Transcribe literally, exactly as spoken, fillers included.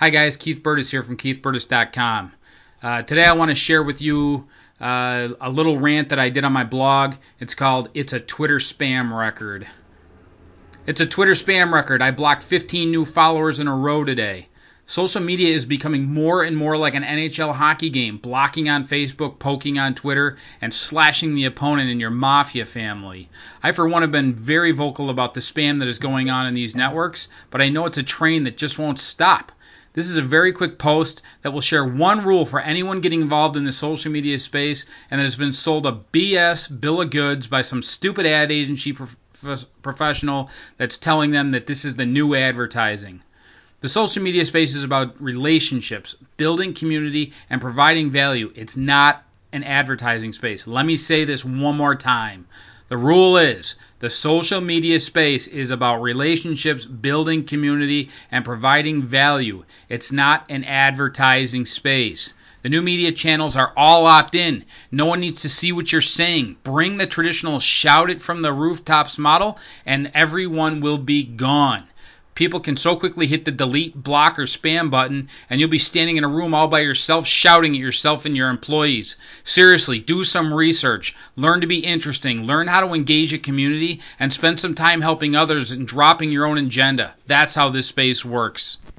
Hi guys, Keith Burtis here from keith burtis dot com. Uh, today I want to share with you uh, a little rant that I did on my blog. It's called It's a Twitter Spam Record. It's a Twitter spam record. I blocked fifteen new followers in a row today. Social media is becoming more and more like an N H L hockey game, blocking on Facebook, poking on Twitter, and slashing the opponent in your mafia family. I, for one, have been very vocal about the spam that is going on in these networks, but I know it's a train that just won't stop. This is a very quick post that will share one rule for anyone getting involved in the social media space and that has been sold a B S bill of goods by some stupid ad agency prof- professional that's telling them that this is the new advertising. The social media space is about relationships, building community, and providing value. It's not an advertising space. Let me say this one more time. The rule is the social media space is about relationships, building community, and providing value. It's not an advertising space. The new media channels are all opt-in. No one needs to see what you're saying. Bring the traditional shout it from the rooftops model, and everyone will be gone. People can so quickly hit the delete, block, or spam button, and you'll be standing in a room all by yourself shouting at yourself and your employees. Seriously, do some research. Learn to be interesting. Learn how to engage a community, and spend some time helping others and dropping your own agenda. That's how this space works.